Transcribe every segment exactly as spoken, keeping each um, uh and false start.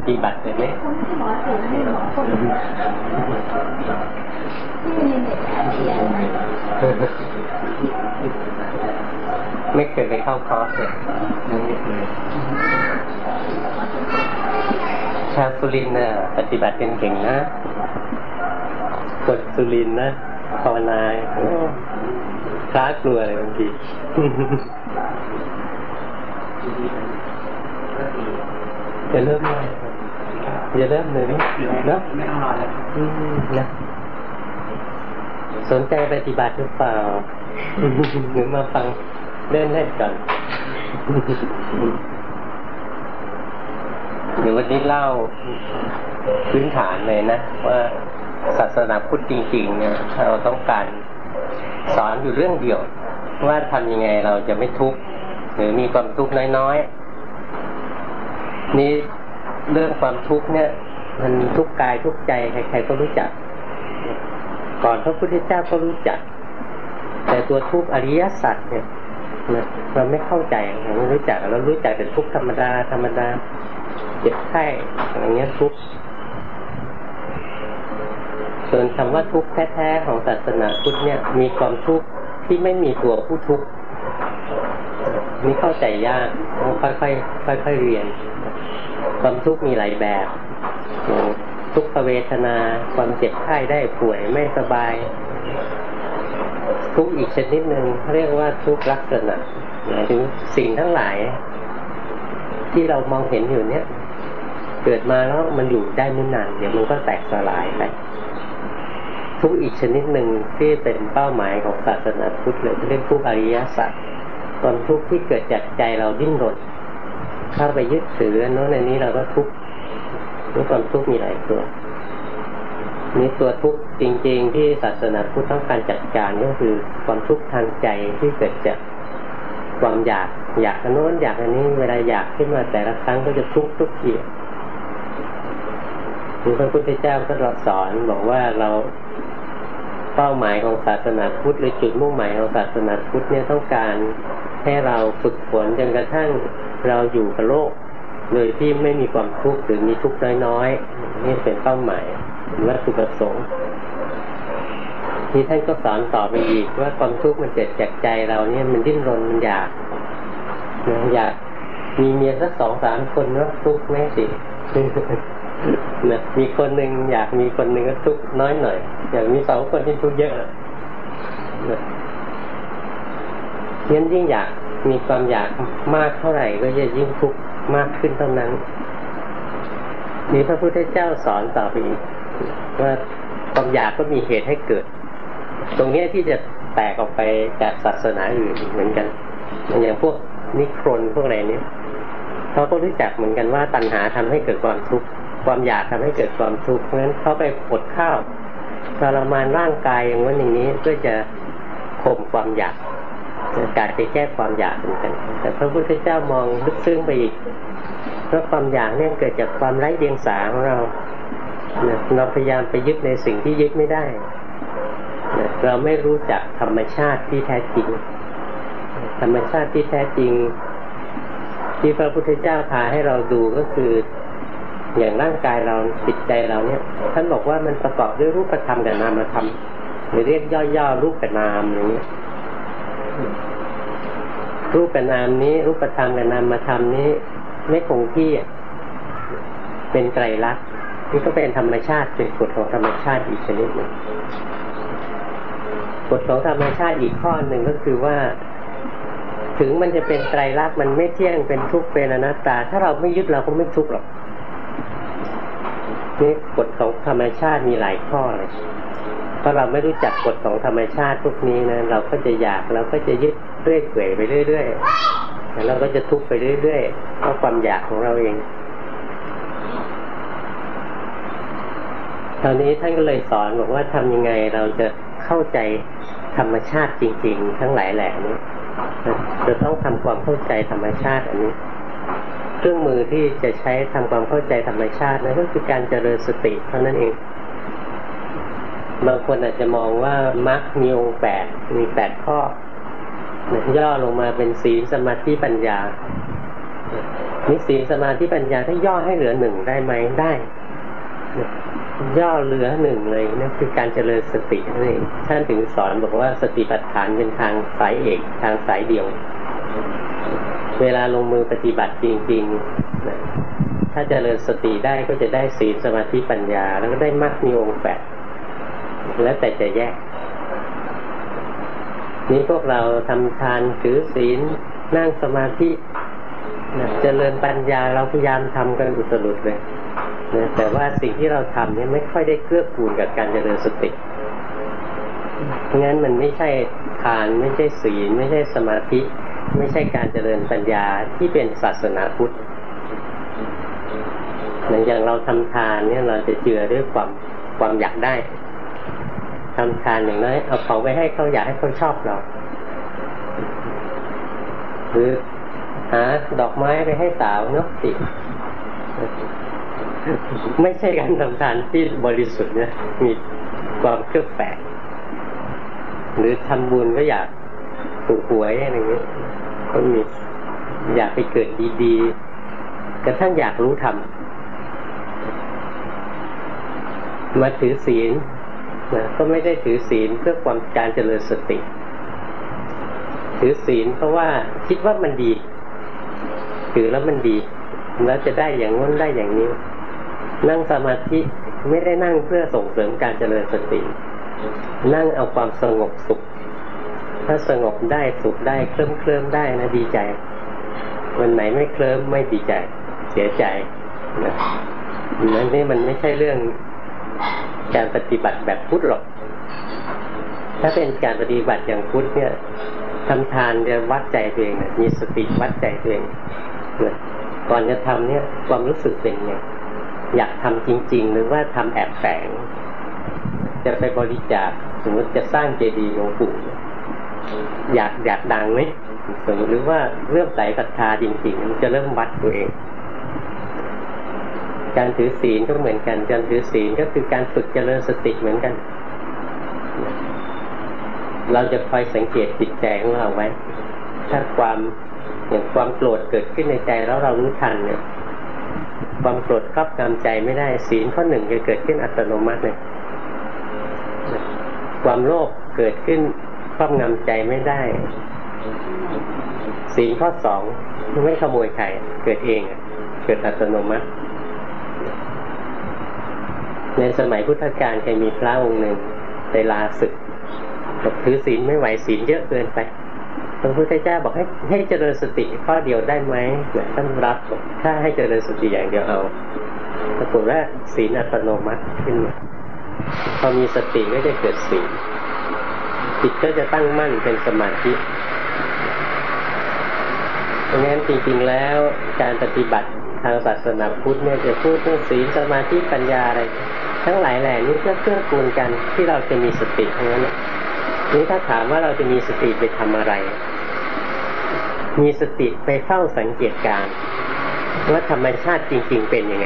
ปฏิบัติเลยไหมหมอเสียให้หมอคนที่มีเน็ตเรียนไม่เคยไปเข้าคอร์สเลยยังไม่เคยชาวสุรินทร์น่ะปฏิบัติเป็นเก่งนะกดสุรินทร์นะภาวนาคล้ากลัวเลยบางทีจะเริ่มเลยจะเริ่มเลยนะนะไม่ต้องรอเลยนะสนใจปฏิบัติหรือเปล่าหรือมาฟังเล่นเล่นก่อนเดี๋ยววันนี้เล่าพื้นฐานเลยนะว่าศาสนาพุทธจริงๆเนี่ยเราต้องการสอนอยู่เรื่องเดียวว่าทำยังไงเราจะไม่ทุกข์หรือมีความทุกข์น้อยๆนี่เรื่องความทุกข์เนี่ยมันทุกข์กายทุกข์ใจใครๆก็รู้จักก่อนพระพุทธเจ้าก็รู้จักแต่ตัวทุกข์อริยสัจเนี่ยเราไม่เข้าใจเราไม่รู้จักเรารู้จักแต่ทุกข์ธรรมดาธรรมดาเจ็บไข้อะไรเงี้ยทุกข์ส่วนคำว่าทุกข์แท้ๆของศาสนาพุทธเนี่ยมีความทุกข์ที่ไม่มีตัวผู้ทุกข์นี่เข้าใจยากต้องค่อยๆค่อยๆเรียนความทุกข์มีหลายแบบทุกขเวทนาความเจ็บไข้ได้ป่วยไม่สบายทุกข์อีกชนิดหนึ่งเรียกว่าทุกข์ลักษณะหมายถึงสิ่งทั้งหลายที่เรามองเห็นอยู่เนี้ยเกิดมาแล้วมันอยู่ได้ไม่นานเดี๋ยวมันก็แตกสลายไปทุกข์อีกชนิดหนึ่งที่เป็นเป้าหมายของศาสนาพุทธเลยเรียกทุกข์อริยสัจความทุกข์ที่เกิดจากใจเราดิ้นรนเข้าไปยึดถือโน้นในนี้เราก็ทุกข์นี่ความทุกข์มีหลายตัวนี่ตัวทุกข์จริงๆที่ศาสนาพุทธต้องการจัดการก็คือความทุกข์ทางใจที่เกิดจากความอยากอยากอันโน้นอยากอันนี้เวลาอยากขึ้นมาแต่ละครั้งก็จะทุกข์ทุกทีพระพุทธเจ้าก็สอนบอกว่าเราเป้าหมายของศาสนาพุทธหรือจุดมุ่งหมายของศาสนาพุทธเนี่ยต้องการให้เราฝึกฝนจนกระทั่งเราอยู่กับโลกโดยที่ไม่มีความทุกข์หรือมีทุกข์น้อยๆนี่เป็นเป้าหมายเป็นวัตถุประสงค์ที่ท่านก็สอนต่อไปอีกว่าความทุกข์มันเกิดจากใจเราเนี่ยมันดิ้นรนมันอยากอยากมีเมียสักสองสามคนเนาะทุกข์แม่สินะมีคนหนึ่งอยากมีคนหนึ่งก็ทุกข์น้อยหน่อยอยากมีสองคนที่ทุกข์เยอะนะงั้นยิ่งอยากมีความอยากมากเท่าไหร่ก็จะยิ่งทุกข์มากขึ้นเท่านั้นนี่พระพุทธเจ้าสอนต่อไปอีกว่าความอยากก็มีเหตุให้เกิดตรงนี้ที่จะแตกออกไปจากศาสนาอื่นเหมือนกันอย่างพวกนิครนพวกอะไรนี้เขาก็รู้จักเหมือนกันว่าตัณหาทำให้เกิดความทุกข์ความอยากทำให้เกิดความทุกข์เพราะฉะนั้นเขาไปอดข้าวทรมานร่างกายอย่างว่าอย่างนี้เพื่อจะข่มความอยากการไปแก้ความอยากเหมือนกันแต่พระพุทธเจ้ามองลึกซึ้งไปอีกเพราะความอยากเนี่ยเกิดจากความไร้เดียงสาของเราเราพยายามไปยึดในสิ่งที่ยึดไม่ได้เราไม่รู้จักธรรมชาติที่แท้จริงธรรมชาติที่แท้จริงที่พระพุทธเจ้าพาให้เราดูก็คืออย่างร่างกายเราจิตใจเราเนี่ยท่านบอกว่ามันประกอบด้วยรูปธรรมกับนามธรรมหรือเรียกย่อๆรูปกับนามอย่างนี้รูปกับนามนี้รูปธรรมกับนามธรรมนี้ไม่คงที่เป็นไตรลักษณ์นี่ก็เป็นธรรมชาติเป็นกฎของธรรมชาติอีกชนิดหนึ่งกฎของธรรมชาติอีกข้อหนึ่งก็คือว่าถึงมันจะเป็นไตรลักษณ์มันไม่เที่ยงเป็นทุกข์เป็นอนัตตาถ้าเราไม่ยึดเราก็ไม่ทุกข์หรอกนี่กฎของธรรมชาติมีหลายข้อเลยเพราะเราไม่รู้จักกฎของธรรมชาติพวกนี้นะเราก็จะอยากเราก็จะยึดเรื่อยเปื่อยไปเรื่อยๆแล้วเราก็จะทุกข์ไปเรื่อยๆเพราะความอยากของเราเองคราวนี้ท่านก็เลยสอนบอกว่าทำยังไงเราจะเข้าใจธรรมชาติจริงๆทั้งหลายแหล่นี้จะต้องทำความเข้าใจธรรมชาติอันนี้เครื่องมือที่จะใช้ทำความเข้าใจธรรมชาตินั่นก็คือการเจริญสติเท่านั้นเองบางคนอาจจะมองว่ามรรคมีองค์แปดมีแปดข้อย่อลงมาเป็นศีลสมาธิปัญญามีศีลสมาธิปัญญาถ้าย่อให้เหลือหนึ่งได้ไหมได้ย่อเหลือหนึ่งเลยนั่นคือการเจริญสตินั่นเองท่านถึงสอนบอกว่าสติปัฏฐานเป็นทางสายเอกทางสายเดียวเวลาลงมือปฏิบัติจริงๆนะถ้าเจริญสติได้ก็จะได้ศีลสมาธิปัญญาแล้วก็ได้มรรคมีองค์แปดแล้วแต่จะแยกนี้พวกเราทำทานถือศีลนั่งสมาธินะเจริญปัญญาเราพยายามทำกันอุตรุดเลยนะแต่ว่าสิ่งที่เราทำเนี่ยไม่ค่อยได้เกื้อกูลกับการเจริญสติเพราะงั้นมันไม่ใช่ทานไม่ใช่ศีลไม่ใช่สมาธิไม่ใช่การเจริญปัญญาที่เป็นศาสนาพุทธอย่างเราทำทานเนี่ยเราจะเจือด้วยความความอยากได้ทำทานอย่างน้อยเอาของไปให้เขาอยากให้เขาชอบเราหรือหาดอกไม้ไปให้สาวเนาะสิไม่ใช่การทำทานที่บริสุทธิ์เนี่ยมีความเครือบแฝงหรือทำบุญก็อยากถูกหวยอะไรอย่างเงี้ยก็มีอยากไปเกิดดีๆกระทั่งอยากรู้ธรรมมาถือศีลนะก็ไม่ได้ถือศีลเพื่อความการเจริญสติถือศีลเพราะว่าคิดว่ามันดีถือแล้วมันดีแล้วจะได้อย่างนู้นได้อย่างนี้นั่งสมาธิไม่ได้นั่งเพื่อส่งเสริมการเจริญสตินั่งเอาความสงบสุขถ้าสงบได้สุขได้เคลิ้มเคลิ้มได้นะดีใจวันไหนไม่เคลิ้มไม่ดีใจเสียใจนะนั่นนี่มันไม่ใช่เรื่องการปฏิบัติแบบพุทธหรอกถ้าเป็นการปฏิบัติอย่างพุทธเนี่ยทำทานจะวัดใจตัวเองมีสติวัดใจตัวเองก่อนจะทำเนี่ยความรู้สึกเป็นไงอยากทำจริงๆหรือว่าทำแอบแฝงจะไปบริจาคสมมติจะสร้างเจดีย์หลวงปู่อยากอยากดังไหมสมมติหรือว่าเริ่มใส่ศรัทธาจริงๆมันจะเริ่มวัดตัวเองการถือศีลก็เหมือนกันการถือศีลก็คือการฝึกเจริญสติเหมือนกันเราจะคอยสังเกตจิตใจของเราไว้ถ้าความอย่างความโกรธเกิดขึ้นในใจแล้วเรารู้ทันเนี่ยความโกรธครอบงำใจไม่ได้ศีลข้อหนึ่งจะเกิดขึ้นอัตโนมัติเลยความโลภเกิดขึ้นครอบงำใจไม่ได้ศีลข้อสองไม่ขโมยใครเกิดเองเกิดอัตโนมัติในสมัยพุทธกาลเคยมีพระองค์หนึ่งไปลาศึกบอกถือศีลไม่ไหวศีลเยอะเกินไปพระพุทธเจ้าบอกให้ให้เจริญสติข้อเดียวได้ไหมท่านรับถ้าให้เจริญสติอย่างเดียวเอาปรากฏว่าศีลอัตโนมัติขึ้นมาพอมีสติก็จะเกิดศีลจิตก็จะตั้งมั่นเป็นสมาธิเพราะงั้นจริงๆแล้วการปฏิบัติทางศาสนาพุทธเนี่ยจะพูดเรื่องศีลสมาธิปัญญาอะไรทั้งหลายแหล่นี้เพื่อเกื้อกูลกันที่เราจะมีสติทั้งนั้นนี่ถ้าถามว่าเราจะมีสติไปทำอะไรมีสติไปเฝ้าสังเกตการณ์ว่าธรรมชาติจริงๆเป็นยังไง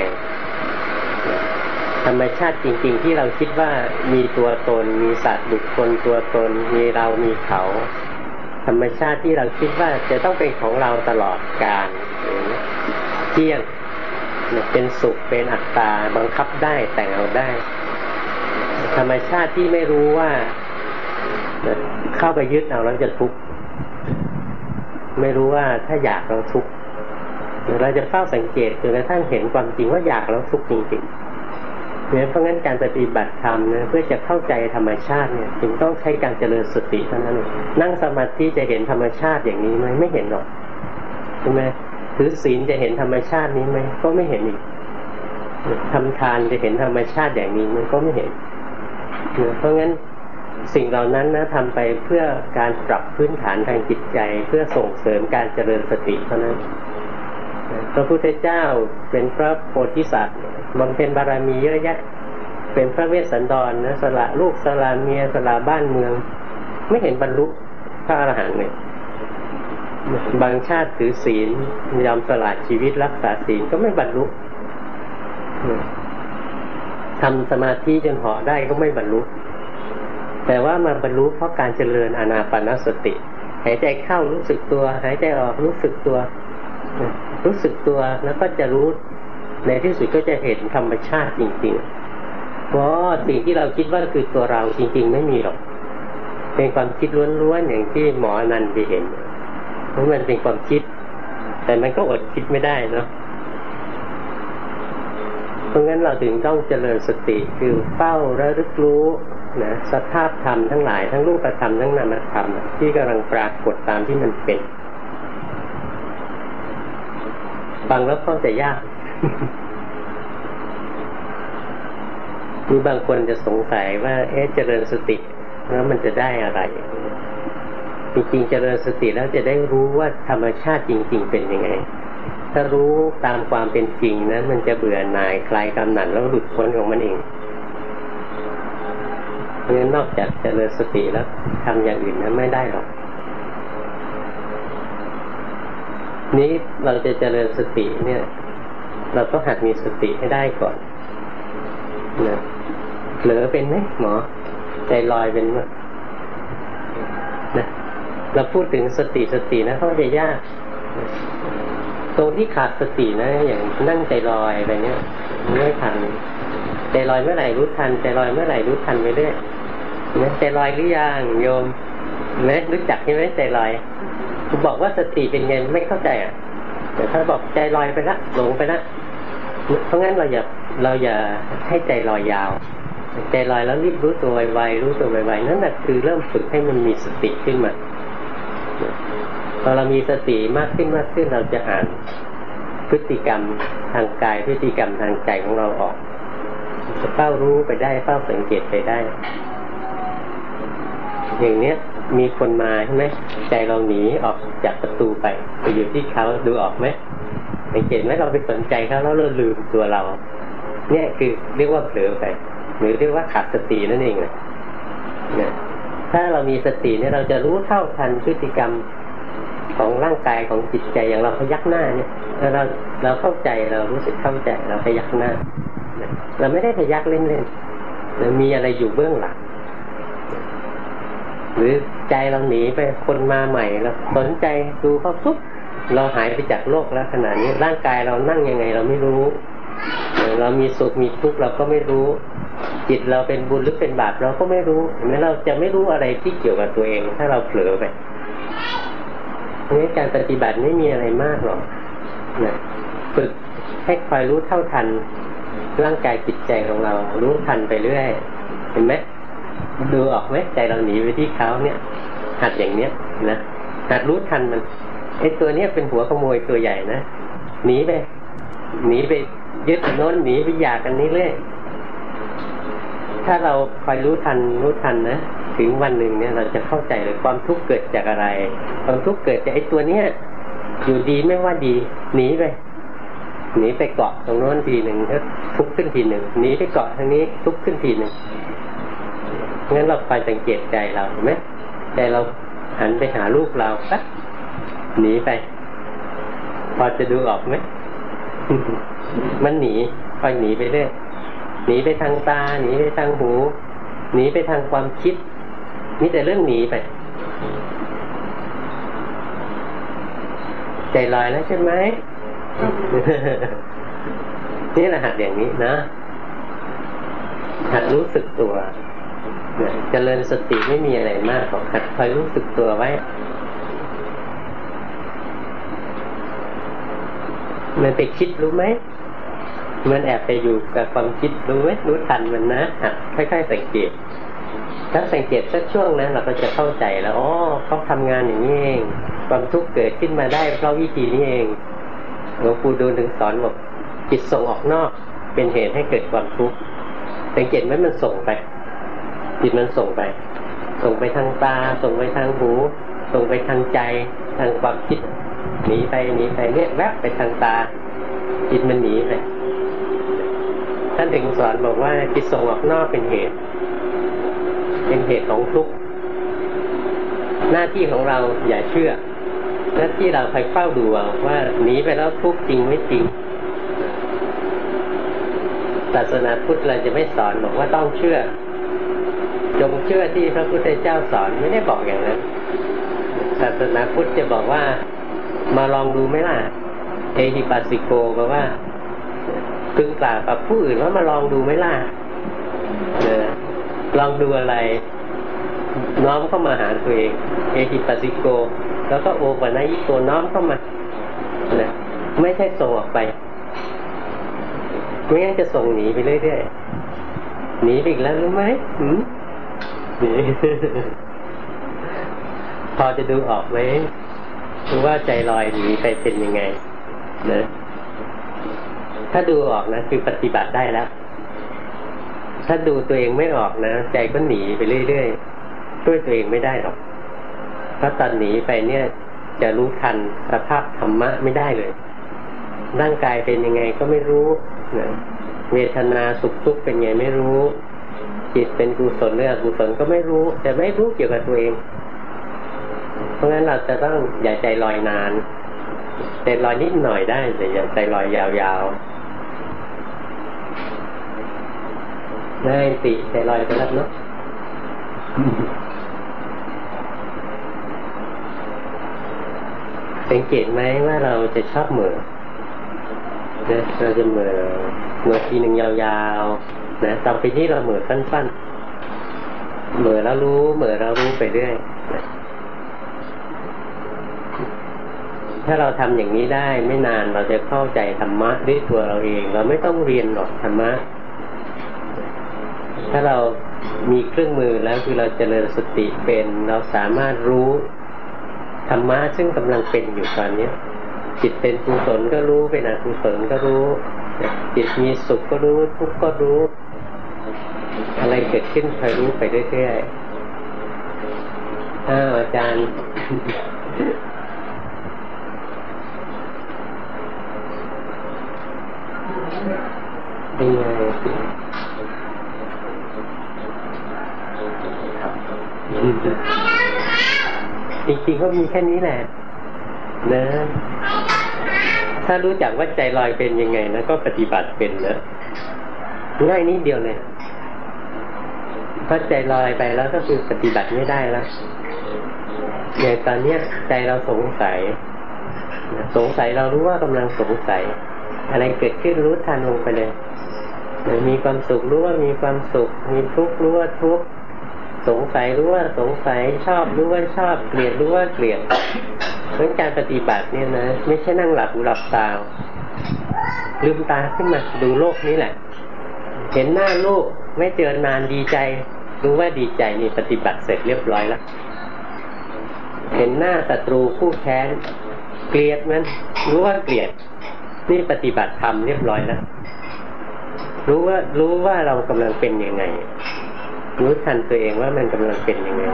ธรรมชาติจริงๆที่เราคิดว่ามีตัวตนมีสัตว์บุคคลตัวตนมีเรามีเขาธรรมชาติที่เราคิดว่าจะต้องเป็นของเราตลอดกาลเที่ยงเป็นสุขเป็นอัตตาบังคับได้แต่งเอาได้ธรรมชาติที่ไม่รู้ว่าเข้าไปยึดเอาแล้วจะทุกข์ไม่รู้ว่าถ้าอยากเราทุกข์เราจะเฝ้าสังเกตจนกระทั่งเห็นความจริงว่าอยากเราทุกข์จริงๆเนี่ยเพราะงั้นการปฏิบัติธรรมเนี่ยเพื่อจะเข้าใจธรรมชาติเนี่ยจึงต้องใช้การเจริญสติเท่านั้นนั่งสมาธิจะเห็นธรรมชาติอย่างนี้ไหมไม่เห็นหรอกใช่ไหมถือศีลจะเห็นธรรมชาตินี้ไหมก็ไม่เห็นอีกทำทานจะเห็นธรรมชาติอย่างนี้มันก็ไม่เห็นเพราะงั้นสิ่งเหล่านั้นนะทำไปเพื่อการปรับพื้นฐานทางจิตใจเพื่อส่งเสริมการเจริญสติเท่านั้นพระพุทธเจ้าเป็นพระโพธิสัตว์บำเพ็ญบารมีเยอะแยะเป็นพระเวสสันดรนะสละลูกสละเมียสละบ้านเมืองไม่เห็นบรรลุพระอรหันต์เลยบางชาติถือศีลยอมสละชีวิตรักษาศีลก็ไม่บรรลุทำสมาธิจนเหาะได้ก็ไม่บรรลุแต่ว่ามาบรรลุเพราะการเจริญอานาปานสติหายใจเข้ารู้สึกตัวหายใจออกรู้สึกตัวรู้สึกตัวแล้วก็จะรู้ในที่สุดก็จะเห็นธรรมชาติจริงๆเพราะสิ่งที่เราคิดว่าคือตัวเราจริงๆไม่มีหรอกเป็นความคิดล้วนๆอย่างที่หมออนันต์ไปเห็นเพราะมันเป็นความคิดแต่มันก็อดคิดไม่ได้เนาะเพราะงั้นเราถึงต้องเจริญสติคือเฝ้าระลึกรู้นะสภาพธรรมทั้งหลายทั้งรูปธรรมทั้งนามธรรมที่กำลังปรากฏตามที่มันเป็นฟังแล้วเข้าใจยาก มีบางคนจะสงสัยว่าเอ๊ะเจริญสติแล้วมันจะได้อะไรจริงๆเจริญสติแล้วจะได้รู้ว่าธรรมชาติจริงๆเป็นยังไงถ้ารู้ตามความเป็นจริงนั้นมันจะเบื่อหน่ายคลายกำหนัดแล้วหลุดพ้นของมันเองเพราะฉะนั้นนอกจากเจริญสติแล้วทำอย่างอื่นนั้นไม่ได้หรอกนี้เราจะเจริญสติเนี่ยเราต้องหัดมีสติให้ได้ก่อนนะเผลอเป็นไหมหมอใจลอยเป็นไหมนะเราพูดถึงสติสตินะเข้าใจยากตรงที่ขาดสตินะอย่างนั่งใจลอยไปเนี่ยไม่ทันใจลอยเมื่อไหร่รู้ทันใจลอยเมื่อไหร่รู้ทันไปเรื่อยนะใจลอยหรือยังโยมไหมรู้จักใช่ไหมใจลอยผมบอกว่าสติเป็นไงไม่เข้าใจอ่ะแต่ถ้าบอกใจลอยไปละหลงไปละเพราะงั้นเราอย่าเราอย่าให้ใจลอยยาวใจลอยแล้วรีบรู้ตัวไวๆรู้ตัวไวๆนั่นแหละคือเริ่มฝึกให้มันมีสติขึ้นมาพอเรามีสติมากขึ้นมากขึ้นเราจะอ่านพฤติกรรมทางกายพฤติกรรมทางใจของเราออกจะเฝ้ารู้ไปได้เฝ้าสังเกตไปได้อย่างเนี้ยมีคนมาใช่ไหมใจเราหนีออกจากประตูไปไปอยู่ที่เขาดูออกไหมสังเกตไหมเราไปสนใจเขาแล้วเราลืมตัวเราเนี่ยคือเรียกว่าเผลอไปหรือเรียกว่าขาดสตินั่นเองเลยเนี่ยถ้าเรามีสติเนี่ยเราจะรู้เท่าทันพฤติกรรมของร่างกายของจิตใจอย่างเราพยักหน้าเนี่ยเราเราเข้าใจเรารู้สึกเข้าใจเราพยักหน้าเราไม่ได้พยักเล่นๆเรามีอะไรอยู่เบื้องหลังหรือใจเราหนีไปคนมาใหม่เราสนใจดูเขาปุ๊บเราหายไปจากโลกแล้วขนาดนี้ร่างกายเรานั่งยังไงเราไม่รู้เรามีสุขมีทุกข์เราก็ไม่รู้จิตเราเป็นบุญหรือเป็นบาปเราก็ไม่รู้เห็นไหมเราจะไม่รู้อะไรที่เกี่ยวกับตัวเองถ้าเราเผลอไปเพราะงั้นการปฏิบัติไม่มีอะไรมากหรอกนะฝึกให้คอยรู้เท่าทันร่างกายจิตใจของเรารู้ทันไปเรื่อยเห็นไหมดูออกไหมใจเราหนีไปที่เขาเนี่ยหัดอย่างเนี้ยนะหัดรู้ทันมันไอ้ตัวเนี้ยเป็นหัวขโมยตัวใหญ่นะหนีไปหนีไปยึดโน้นหนีไปอยากกันนี้เรื่อยถ้าเราคอยรู้ทันรู้ทันนะถึงวันหนึ่งเนี่ยเราจะเข้าใจเลยความทุกข์เกิดจากอะไรความทุกข์เกิดจากไอ้ตัวเนี้ยอยู่ดีไม่ว่าดีหนีไปหนีไปเกาะตรงโน้นทีหนึ่งแล้วทุกข์ขึ้นทีหนึ่งหนีไปเกาะทางนี้ทุกข์ขึ้นทีหนึ่งงั้นเราคอยสังเกตใจเราเห็นไหมใจเราหันไปหาลูกเราปั๊บหนีไปพอจะดูออกไหม มันหนีคอยหนีไปเรื่อยหนีไปทางตาหนีไปทางหูหนีไปทางความคิดมีแต่เรื่องหนีไปใจลอยแล้วใช่ไหม นี่แหละหัดอย่างนี้นะหัดรู้สึกตัวเจริญสติไม่มีอะไรมากหรอกหัดคอยรู้สึกตัวไว้มันไปคิดรู้ไหมมันแอบไปอยู่กับความคิดรู้ไหมรู้ทันมันนะหัดค่อยๆสังเกตถ้าสังเกตสักช่วงนั้นเราก็จะเข้าใจแล้วอ๋อเขาทำงานอย่างนี้เองความทุกข์เกิดขึ้นมาได้เพราะวิธีนี้เองหลวงปู่ดูลถึงสอนบอกจิตส่งออกนอกเป็นเหตุให้เกิดความทุกข์สังเกตไหมมันส่งไปจิตมันส่งไปส่งไปทางตาส่งไปทางหูส่งไปทางใจทางความคิดหนีไปหนีไปเนี่ยแวบไปทางตาจิตมันหนีไปท่านถึงสอนบอกว่าจิตส่งออกนอกเป็นเหตุเป็นเหตุของทุกข์หน้าที่ของเราอย่าเชื่อหน้าที่เราคอยเฝ้าดูว่าหนีไปแล้วทุกข์จริงไม่จริงศาสนาพุทธเราจะไม่สอนบอกว่าต้องเชื่อจงเชื่อที่พระพุทธเจ้าสอนไม่ได้บอกอย่างนั้นศาสนาพุทธจะบอกว่ามาลองดูไหมล่ะเอหิปัสสิโกแปลว่าพึงกล่าวกับผู้อื่นว่ามาลองดูไหมล่ะลองดูอะไรน้อมเข้ามาหาตัวเองเอหิปัสสิโกแล้วก็โอปะนะยิโกน้อมเข้ามานะไม่ใช่ส่งออกไปไม่งั้นจะส่งหนีไปเรื่อยๆหนีอีกแล้วรู้ไหมหืมหนีพอจะดูออกไหมรู้ว่าใจลอยหนีไปเป็นยังไงนะถ้าดูออกนะคือปฏิบัติได้แล้วถ้าดูตัวเองไม่ออกนะใจก็หนีไปเรื่อยๆช่วยตัวเองไม่ได้หรอกเพราะตอนหนีไปเนี่ยจะรู้ทันสภาพธรรมะไม่ได้เลยร่างกายเป็นยังไงก็ไม่รู้นะเวทนาสุขทุกข์เป็นไงไม่รู้จิตเป็นกุศลหรืออกุศลก็ไม่รู้แต่ไม่รู้เกี่ยวกับตัวเองเพราะงั้นเราจะต้องอย่าใจลอยนานใจลอยนิดหน่อยได้แต่อย่าใจลอยยาวๆได้ติใจลอยไปแล้วเนาะสังเกตไหมว่าเราจะชอบเหม่อนะเราจะเหม่อเหม่อทีหนึ่งยาวๆนะต่อไปนี้เราเหม่อสั้นๆเหม่อแล้วรู้เหม่อแล้วรู้ไปเรื่อยนะถ้าเราทำอย่างนี้ได้ไม่นานเราจะเข้าใจธรรมะด้วยตัวเราเองเราไม่ต้องเรียนหรอกธรรมะถ้าเรามีเครื่องมือแล้วคือเราเจริญสติเป็นเราสามารถรู้ธรรมะซึ่งกำลังเป็นอยู่ตอนนี้จิตเป็นกุศลก็รู้เป็นอกุศลก็รู้จิตมีสุขก็รู้ทุกข์ก็รู้อะไรเกิดขึ้นคอยรู้ไปเรื่อยๆอ้าวอาจารย์เป็นไงจริงๆก็มีแค่นี้แหละนะถ้ารู้จักว่าใจลอยเป็นยังไงนะก็ปฏิบัติเป็นนะง่ายนิดเดียวเลยถ้าใจลอยไปแล้วก็คือปฏิบัติไม่ได้แล้วอย่างตอนเนี้ยใจเราสงสัยสงสัยเรารู้ว่ากำลังสงสัยอะไรเกิดขึ้นรู้ทันลงไปเลยมีความสุขรู้ว่ามีความสุขมีทุกข์รู้ว่าทุกข์สงสัยรู้ว่าสงสัยชอบรู้ว่าชอบเกลียดรู้ว่าเกลียดเพราะการปฏิบัติเนี่ยนะไม่ใช่นั่งหลับหูหลับตาลืมตาขึ้นมาดูโลกนี้แหละเห็นหน้าลูกไม่เจอนานดีใจรู้ว่าดีใจนี่ปฏิบัติเสร็จเรียบร้อยแล้วเห็นหน้าศัตรูคู่แค้นเกลียดมันรู้ว่าเกลียดนี่ปฏิบัติธรรมเรียบร้อยแล้วรู้ว่ารู้ว่าเรากำลังเป็นยังไงรู้ทันตัวเองว่ามันกำลังเป็นยังไง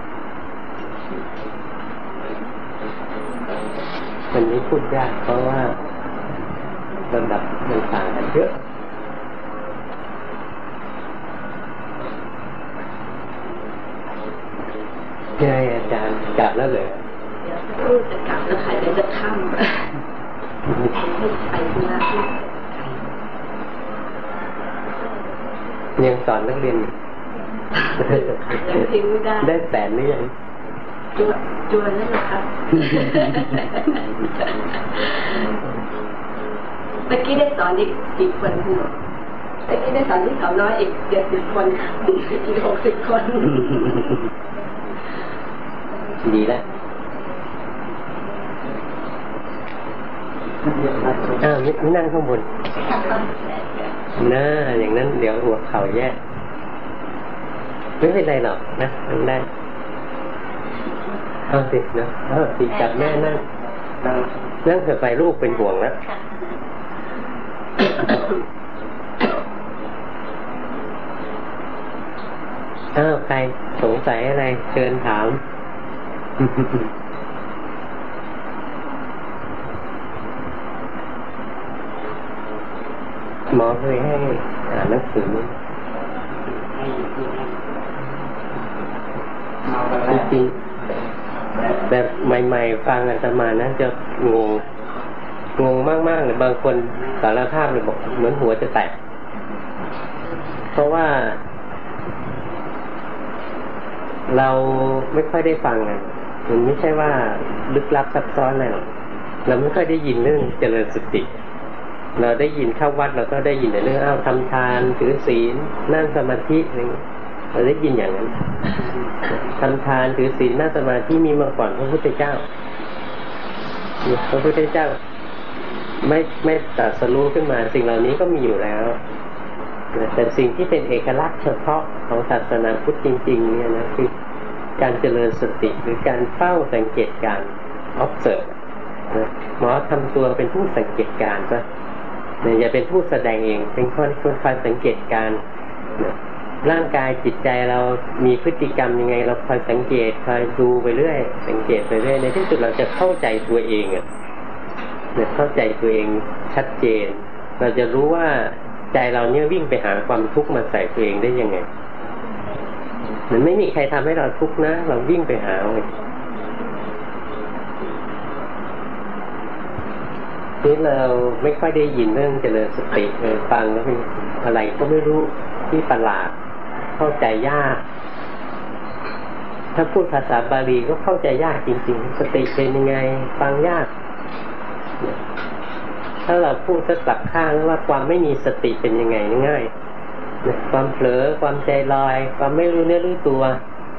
มันนี้พูดยากเพราะว่าระดับมันต่างกันเยอะใช่อาจารย์กลับแล้วเหรอพูดจะกลับแล้วค่ะเดี๋ยวจะค่ำไม่ไปธุระยังสอนนักเรียนยังทิ้งไม่ได้ได้แสนหรือยังจวนจวนแล้วนะครับเมื่อกี้ได้สอนอีกกี่คนเมื่อกี้ได้สอนที่สาวน้อยอีกเจ็ดสิบคนอีกหกสิบคนดีแล้วอ้าวนี่นั่งข้างบนน่าอย่างนั้นเดี๋ยวหัวเข่าแย่ไม่เป็นไรหรอกนะนั่งได้เอาสินะเออสิจับแม่นั่งนั่งเถอะไปลูกเป็นห่วงแล้วอ้าวใครสงสัยอะไรเชิญถามหมอเคยให้อ่านหนังสือจริงๆแต่ใหม่ๆฟังอาตมานะจะงงงงมากๆเลยบางคนสารภาพเลยบอกเหมือนหัวจะแตกเพราะว่าเราไม่ค่อยได้ฟังไงมันไม่ใช่ว่าลึกลับซับซ้อนอะไรหรอกเราไม่ค่อยได้ยินเรื่องเจริญสติเราได้ยินเข้าวัดเราก็ได้ยินแต่เรื่องอ้าวทำทานถือศีลนั่งสมาธิอะไรเราได้ยินอย่างนั้นทำทานถือศีลนั่งสมาธิมีมาก่อนพระพุทธเจ้าพระพุทธเจ้าไม่ไม่ตรัสรู้ขึ้นมาสิ่งเหล่านี้ก็มีอยู่แล้วแต่สิ่งที่เป็นเอกลักษณ์เฉพาะของศาสนาพุทธจริงๆเนี่ยนะคือการเจริญสติหรือการเฝ้าสังเกตการ observe นะหมอทำตัวเป็นผู้สังเกตการซะอย่าเป็นผู้แสดงเองเป็นคนคนคอยสังเกตการนะร่างกายจิตใจเรามีพฤติกรรมยังไงเราคอยสังเกตคอยดูไปเรื่อยสังเกตไปเรื่อยในที่สุดเราจะเข้าใจตัวเองอ่ะเนี่ยเข้าใจตัวเองชัดเจนเราจะรู้ว่าใจเราเนี่ยวิ่งไปหาความทุกข์มาใส่ตัวเองได้ยังไงมันไม่มีใครทำให้เราทุกข์นะเราวิ่งไปหาเลยนี่เราไม่ค่อยได้ยินเรื่องเจริญสติเลยฟังแล้วเป็นอะไรก็ไม่รู้ที่ประหลาดเข้าใจยากถ้าพูดภาษาบาลีก็เข้าใจยากจริงๆสติเป็นยังไงฟังยากถ้าเราพูดสักกลับข้างว่าความไม่มีสติเป็นยังไงง่ายความเผลอความใจลอยความไม่รู้เนื้อรู้ตัว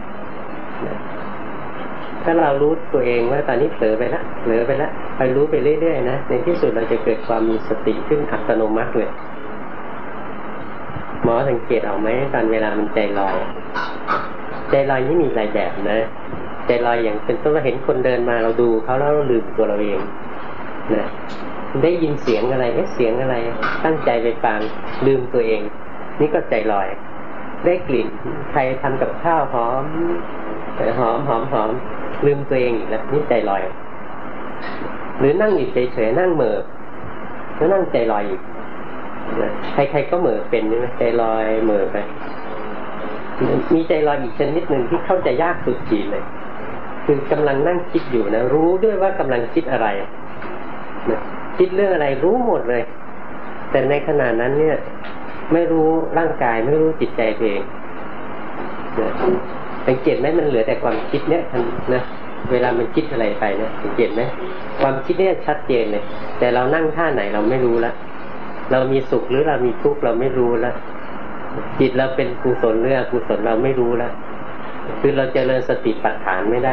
ถ้าเรารู้ตัวเองว่าตอนนี้เผลอไปแล้วเผลอไปแล้วไปรู้ไปเรื่อยๆนะในที่สุดเราจะเกิดความมีสติขึ้นอัตโนมัติเลยหมอสังเกตออกไหมตอนเวลามันใจลอยใจลอยนี่มีหลายแบบนะใจลอยอย่างเป็นต้นเราเห็นคนเดินมาเราดูเขาแล้วเราลืมตัวเราเองนะได้ยินเสียงอะไรเอ๊ะเสียงอะไรตั้งใจไปฟังลืมตัวเองนี่ก็ใจลอยได้กลิ่นใครทำกับข้าวหอมหอมหอมหอมลืมตัวเองอีกแล้วนี่ใจลอยหรือนั่งอยู่เฉยๆนั่งเหม่อแล้วนั่งใจลอยอีกใครๆก็เหม่อเป็นใช่ไหมใจลอยเหม่อไปมีใจลอยอีกชนิดหนึ่งที่เข้าใจยากสุดขีดเลยคือกำลังนั่งคิดอยู่นะรู้ด้วยว่ากำลังคิดอะไรนะคิดเรื่องอะไรรู้หมดเลยแต่ในขณะนั้นเนี่ยไม่รู้ร่างกายไม่รู้จิตใจตัวเองนะสังเกตไหมมันเหลือแต่ความคิดเนี่ยนะเวลามันคิดอะไรไปนะสังเกตไหมความคิดเนี่ยชัดเจนเลยแต่เรานั่งท่าไหนเราไม่รู้ละเรามีสุขหรือเรามีทุกข์เราไม่รู้ละจิตเราเป็นกุศลหรืออกุศลเราไม่รู้ละคือเราเจริญสติปัฏฐานไม่ได้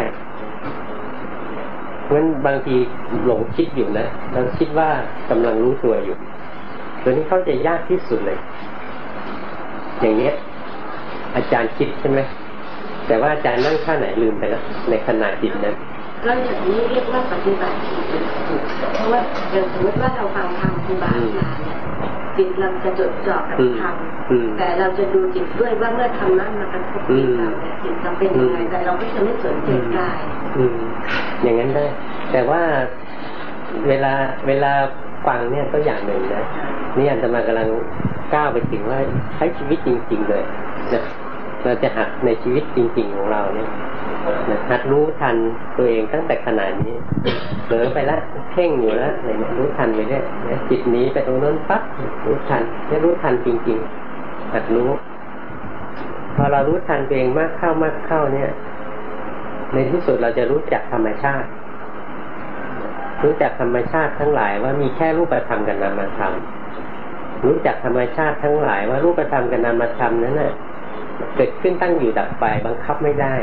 เพราะฉะนั้นบางทีหลงคิดอยู่นะเราคิดว่ากำลังรู้ตัวอยู่ตัวนี้เข้าใจยากที่สุดเลยอย่างเนี้ยอาจารย์คิดใช่ไหมแต่ว่าอาจารย์นั่งท่าไหนลืมไปแล้วในขณะจิตนั้นก็อย่างนี้เรียกว่าปฏิบัติเพราะว่าอย่างสมมติว่าเราฟังธรรมครูบาอาจารย์จิตเราจะจดจ่อกับธรรมแต่เราจะดูจิตด้วยว่าเมื่อธรรมะมากระทบจิตเราเนี่ยจิตเราเป็นยังไงแต่เราก็จะไม่สนใจกายอย่างนั้นได้แต่ว่าเวลาเวลาฟังเนี่ยก็อย่างหนึ่งนะนี่อาจจะมากำลังก้าวไปถึงว่าใช้ชีวิตจริงๆเลยนะเราจะหัดในชีวิตจริงๆของเราเนี่ยหัดรู้ทันตัวเองตั้งแต่ขณะนี้เผลอไปแล้วเพ่งอยู่แล้วอะไรเนี่ยรู้ทันไปเรื่อยจิตหนีไปตรงนั้นปั๊บรู้ทันจะรู้ทันจริงๆหัดรู้พอเรารู้ทันตัวเองมากเข้ามากเข้าเนี่ยในที่สุดเราจะรู้จักธรรมชาติรู้จักธรรมชาติทั้งหลายว่ามีแค่รูปธรรมกับนามธรรมรู้จักธรรมชาติทั้งหลายว่ารูปธรรมกับนามธรรมนั้นน่ะเกิดขึ้นตั้งอยู่ดับไปบังคับไม่ได้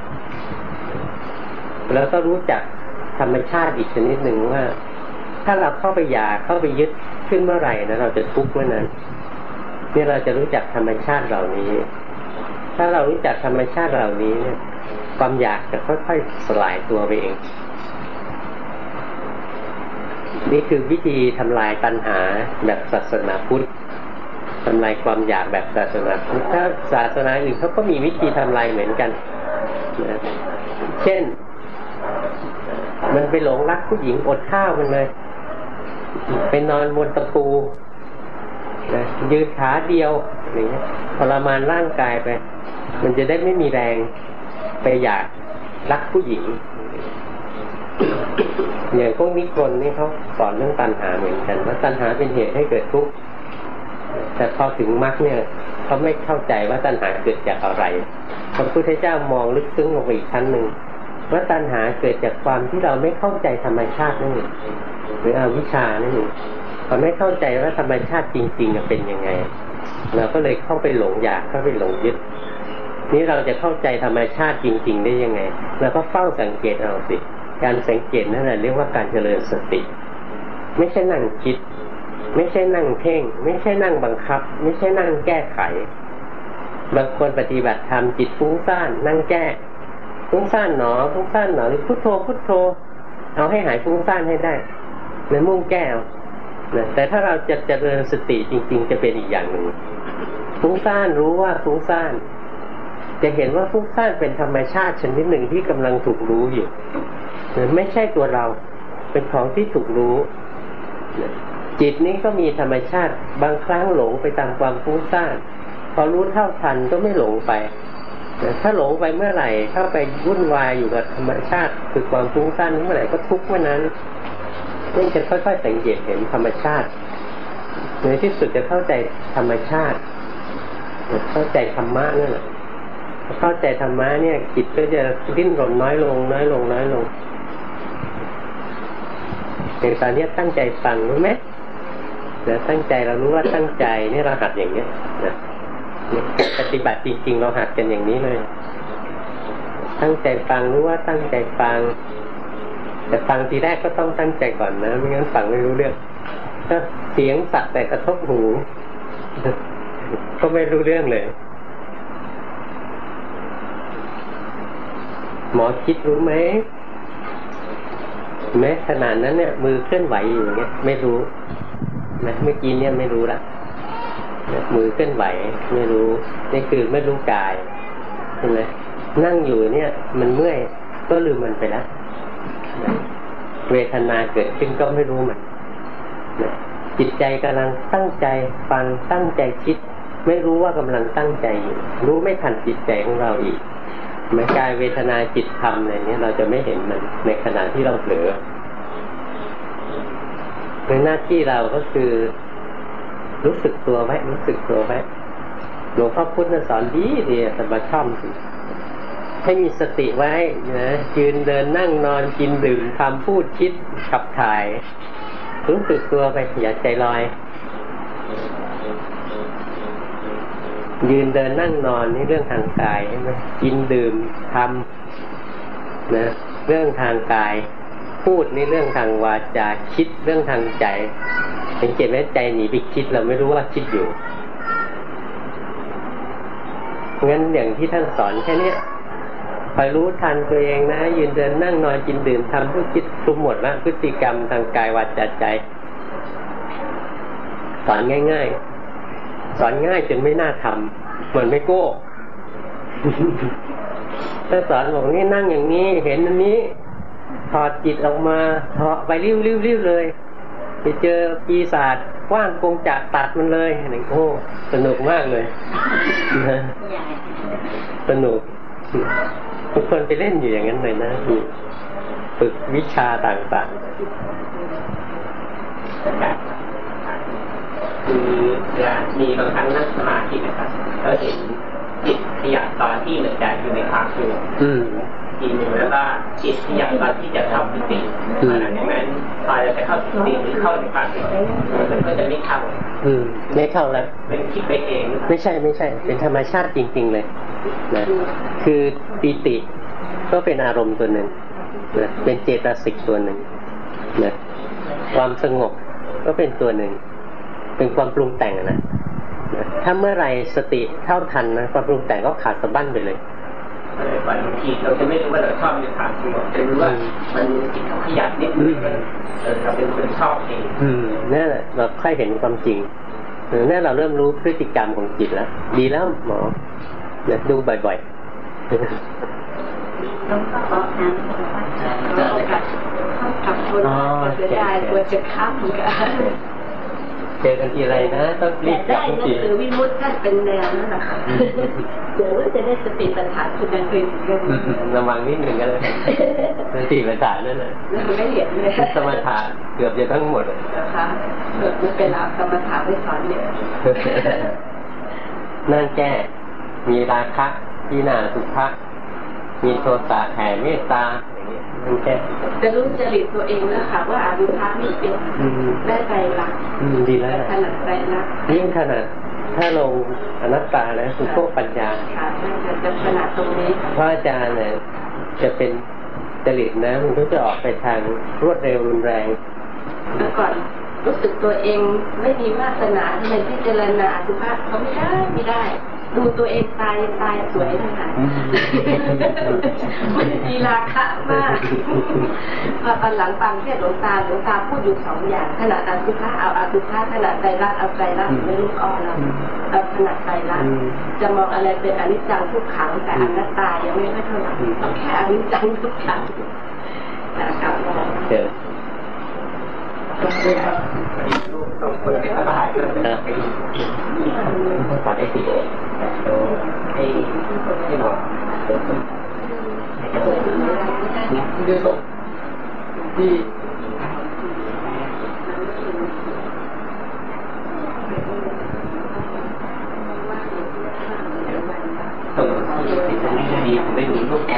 แล้วก็รู้จักธรรมชาติอีกชนิดหนึ่งว่าถ้าเราเข้าไปอยากเข้าไปยึดขึ้นเมื่อไหร่นะเราจะทุกข์เมื่อนั้นเนี่ยเราจะรู้จักธรรมชาติเหล่านี้ถ้าเรารู้จักธรรมชาติเหล่านี้เนี่ยความอยากจะค่อยๆสลายตัวไปเองนี่คือวิธีทำลายตัณหาแบบศาสนาพุทธทำลายความอยากแบบศาสนาพุทธถ้าศาสนาอื่นเขาก็มีวิธีทำลายเหมือนกันนะเช่นมันไปหลงรักผู้หญิงอดข้าวมันเลยไปนอนบนตะปูนะยืนขาเดียวอย่างเงี้ยทรมานร่างกายไปมันจะได้ไม่มีแรงไปอยากรักผู้หญิงอย่างพวกนิพนธ์นี่เขาสอนเรื่องตัณหาเหมือนกันว่าตัณหาเป็นเหตุให้เกิดทุกข์แต่พอถึงมรรคเนี่ยเขาไม่เข้าใจว่าตัณหาเกิดจากอะไรพระพุทธเจ้ามองลึกซึ้งลงไปอีกชั้นหนึ่งว่าตัณหาเกิดจากความที่เราไม่เข้าใจธรรมชาตินั่นเองหรืออวิชชานั่นเองเราไม่เข้าใจว่าธรรมชาติจริงๆเป็นยังไงเราก็เลยเข้าไปหลงอยากเข้าไปหลงยึดนี้เราจะเข้าใจธรรมชาติจริงๆได้ยังไงเราก็เฝ้าสังเกตเอาสิการสังเกตนั่นแหละเรียกว่าการเจริญสติไม่ใช่นั่งคิดไม่ใช่นั่งเพ่งไม่ใช่นั่งบังคับไม่ใช่นั่งแก้ไขบางคนปฏิบัติธรรมจิตฟุ้งซ่านนั่งแก้ฟุ้งซ่านหนอฟุ้งซ่านหนอหรือพุทโธพุทโธเอาให้หายฟุ้งซ่านให้ได้แล้วมุ่งแก้นะแต่ถ้าเราจะเจริญสติจริงๆจะเป็นอีกอย่างหนึ่งฟุ้งซ่านรู้ว่าฟุ้งซ่านจะเห็นว่าฟุ้งซ่านเป็นธรรมชาติชนิดหนึ่งที่กำลังถูกรู้อยู่ไม่ใช่ตัวเราเป็นของที่ถูกรู้จิตนี้ก็มีธรรมชาติบางครั้งหลงไปตามความฟุ้งซ่านพอรู้เท่าทันก็ไม่หลงไปถ้าหลงไปเมื่อไหร่เข้าไปวุ่นวายอยู่กับธรรมชาติคือความฟุ้งซ่านเมื่อไหร่ก็ทุกข์เมื่อนั้นนี่จะค่อยๆสังเกตเห็นธรรมชาติในที่สุดจะเข้าใจธรรมชาติเข้าใจธรรมะนั่นแหละเข้าใจธรรมะเนี่ยจิตก็จะดิ้นรนน้อยลงน้อยลงน้อยลงอย่างตอนนี้ตั้งใจฟังรู้ไหมแล้วตั้งใจเรารู้ว่าตั้งใจนี่เราหัดอย่างเนี้ยนะปฏิบัติจริงๆเราหัดกันอย่างนี้เลยตั้งใจฟังรู้ว่าตั้งใจฟังแต่ฟังทีแรกก็ต้องตั้งใจก่อนนะไม่งั้นฟังไม่รู้เรื่องถ้าเสียงสัตว์แต่กระทบหูก็ไม่รู้เรื่องเลยหมอคิดรู้ไหมแม้ขนาดนั้นเนี่ยมือเคลื่อนไหวอยู่อย่างเงี้ยไม่รู้นะเมื่อกี้เนี่ยไม่รู้ละมือเคลื่อนไหวไม่รู้นี่คือไม่รู้กายใช่ไหมนั่งอยู่เนี่ยมันเมื่อยก็ลืมมันไปแล้วเวทนาเกิดขึ้นก็ไม่รู้มันจิตใจกำลังตั้งใจฟังตั้งใจคิดไม่รู้ว่ากำลังตั้งใจอยู่รู้ไม่ทันจิตใจของเราอีกแม้กายเวทนาจิตธรรมอะไรนี้เราจะไม่เห็นมันในขณะที่เราเผลอในหน้าที่เราก็คือรู้สึกตัวไว้รู้สึกตัวไว้หลวงพ่อพุธสอนดีดีแต่มาช่อมสิให้มีสติไว้นะยืนเดินนั่งนอนกินดื่มทำพูดคิดขับถ่ายรู้สึกตัวไปอย่าใจลอยยืนเดินนั่งนอนนี่เรื่องทางกายใช่ไหมกินดื่มทำนะเรื่องทางกายพูดนี่เรื่องทางวาจาคิดเรื่องทางใจสังเกตไหมใจหนีไปคิดเราไม่รู้ว่าคิดอยู่งั้นอย่างที่ท่านสอนแค่นี้คอยรู้ทันตัวเองนะยืนเดินนั่งนอนกินดื่มทำพูดคิดทุกหมดละพฤติกรรมทางกายวาจาใจสอนง่ายๆสอนง่ายจนไม่น่าทำเหมือนไม่โก้ถ้าสอนบอกนี่นั่งอย่างนี้เห็นอันนี้ถอดจิตออกมาถอดไปริ้วริ้วริ้วเลยไปเจอปีศาจกว้างกงจักรตัดมันเลยนี่โอ้สนุกมากเลยสนุกทุกคนไปเล่นอยู่อย่างนั้นเลยนะฝึกวิชาต่างๆคือมีบางครั้งนั่งสมาธินะครับเราเห็นจิตขยับตอนที่เหมือนจะอยู่ในความสงบทีหนึ่งแล้วก็จิตขยับตอนที่จะเข้าสติหลังจากนั้นพอจะเข้าสติหรือเข้าในความสงบมันก็จะไม่เข้าอืมไม่เข้าแล้วเป็นคิดไปเองไม่ใช่ไม่ใช่เป็นธรรมชาติจริงๆเลยนะคือปิติก็เป็นอารมณ์ตัวหนึ่งนะเป็นเจตสิกตัวหนึ่งนะความสงบก็เป็นตัวหนึ่งเป็นความปรุงแต่งนะถ้าเมื่อไรสติเท่าทันนะความปรุงแต่งก็ขาดสะบั้นไปเลยบางทีเราจะไม่รู้ว่าเราชอบในความสงบจะรู้ว่ามันจิตเขาขยับนิดนึงเราเป็นคนชอบเองอืมนี่แหละเราค่อยเห็นความจริงนี่เราเริ่มรู้พฤติกรรมของจิตแล้วดีแล้วหมอเนี่ยดูบ่อยๆต้องขอน้ำค่ะเข้ากับคนจะได้ตัวจะข้ามกันเจอกันทีไรนะต้องรีบจับทุกทีแต่ได้หนังสือวิมุตติท่านเป็นแนวนั่นแหละค่ะเดี๋ยวจะได้สติปัฏฐานคุณเคยกันระวังนิดหนึ่งก็เลยสติปัฏฐานนั่นแหละไม่เห็นเลยสมถะเกือบจะทั้งหมดนะคะเกิดมันเป็นสมถะไม่สอนเนี่ยนั่งแก้มีราคะพิจารณาสุภะมีโทสะแผ่เมตตาอย่างเงี้ยมันแค่จะรู้จริตตัวเองแล้วค่ะว่าอวิชชาไม่เป็นได้ใจรักดีแล้วขนาดใจรักยิ่งขนาดถ้าลงอนัตตาแล้วคือพวกปัญญาค่ะจะขนาดตรงนี้พระอาจารย์เนี่ยจะเป็นจริตนะมันก็จะออกไปทางรวดเร็วรุนแรงเมื่อก่อนรู้สึกตัวเองไม่มีวาสนาทำไมพิจารณาสุภาพเขาไม่ได้ไม่ได้ดูตัวเองตายตายสวยนะคะมันมีราคามากพอตอนหลังฟังเทศหลวงตาหลวงตาพูดอยู่สองอย่างขณะอสุภะเอาอสุภะขณะใจรักเอาใจรักไม่รู้อ้อเราเอาขณะใจรักจะมองอะไรเป็นอนิจจังทุกขังแต่อนัตตายังไม่ค่อยเท่าไหร่ต้องแค่อนิจจังทุกขังนะครับเจอต้องเปิดสบายนะตัดไอ้สิไอ้ที่บอกที่ส่งที่เออที่จะไม่ดีไม่มีลูกแก่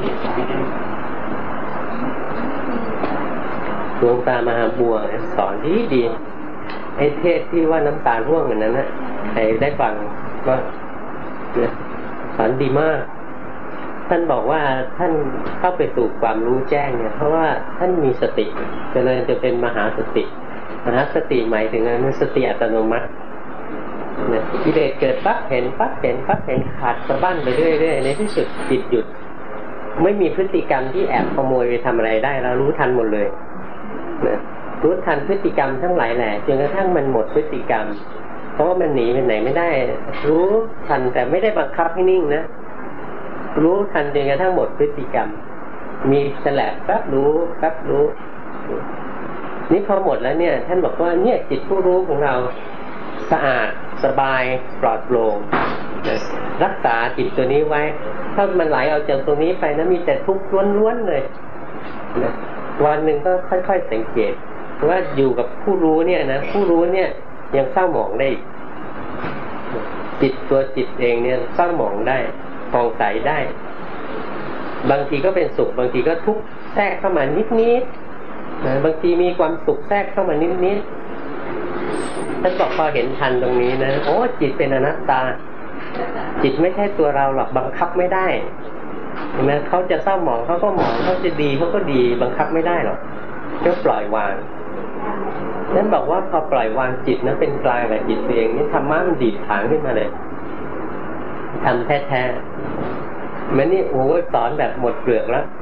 หลวงตามหาบัวสอนดีดีไอ้เทศที่ว่าน้ำตาร่วงอย่างนั้นนะใครได้ฟังก็สอนดีมากท่านบอกว่าท่านเข้าไปสู่ความรู้แจ้งเนี่ยเพราะว่าท่านมีสติจะเลยจะเป็นมหาสติมหาสติหมายถึงอะไรสติอัตโนมัติเนี่ยกิเลสเกิดปั๊บเห็นปั๊บเห็นปั๊บเห็นขาดสะบั้นไปเรื่อยๆในที่สุดจิตหยุดไม่มีพฤติกรรมที่แอบขโมยไปทำอะไรได้แล้วรู้ทันหมดเลยนะรู้ทันพฤติกรรมทั้งหลายแหละจนกระทั่งมันหมดพฤติกรรมเพราะว่ามันหนีไปไหนไม่ได้รู้ทันแต่ไม่ได้บังคับให้นิ่งนะรู้ทันจนกระทั่งหมดพฤติกรรมมีแฉลบแป๊บรู้แป๊บรู้นี่พอหมดแล้วเนี่ยท่านบอกว่าเนี่ยจิตผู้รู้ของเราสะอาดสบายปลอดโปร่งรักษาจิตตัวนี้ไว้ถ้ามันไหลเอาจากตรงนี้ไปนะมีแต่ทุกข์ล้วนๆเลยนะวันหนึ่งก็ค่อยๆสังเกตว่าอยู่กับผู้รู้เนี่ยนะผู้รู้เนี่ยยังเศร้าหมองได้จิตตัวจิตเองเนี่ยเศร้าหมองได้ผ่องใสได้บางทีก็เป็นสุขบางทีก็ทุกข์แทรกเข้ามานิดๆนะบางทีมีความสุขแทรกเข้ามานิดๆท่านบอกพอเห็นทันตรงนี้นะโอ้จิตเป็นอนัตตาจิตไม่ใช่ตัวเราหรอกบังคับไม่ได้เห็นไหมเขาจะเศร้าหมองเขาก็หมองเขาจะดีเขาก็ดีบังคับไม่ได้หรอกก็ปล่อยวางนั่นบอกว่าพอปล่อยวางจิตนั้นเป็นกลางกับจิตเองนี่ธรรมะมันดีดถางขึ้นมาเลยทำแท้ๆมันนี่โอ้สอนแบบหมดเปลือกแล้ว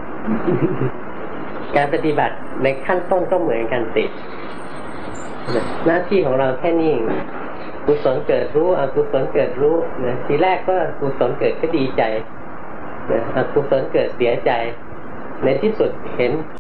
การปฏิบัติในขั้นต้นก็เหมือนกันติดหน้าที่ของเราแค่นี้กุศลเกิดรู้อกุศลเกิดรู้นะทีแรกก็กุศลเกิดก็ดีใจนะอกุศลเกิดเสียใจในที่สุดเห็น